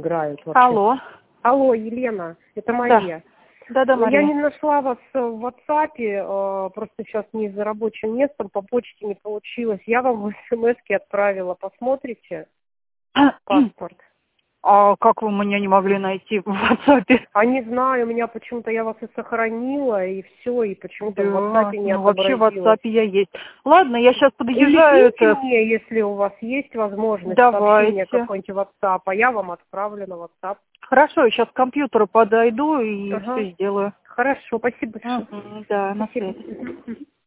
играют вообще. Алло. Алло, Елена, это Мария. Да, Мария. Я не нашла вас в WhatsApp, просто сейчас не за рабочим местом, по почте не получилось. Я вам в смс-ке отправила, посмотрите паспорт. А как вы меня не могли найти в WhatsApp? А не знаю, у меня почему-то я вас и сохранила, и все, и почему-то в WhatsApp не вообще в отобразилось. WhatsApp я есть. Ладно, я сейчас подъезжаю. Или мне, если у вас есть возможность сообщения какой-нибудь WhatsApp, а я вам отправлю на WhatsApp. Хорошо, я сейчас к компьютеру подойду и все сделаю. Хорошо, спасибо большое. Да, на Спасибо. связи.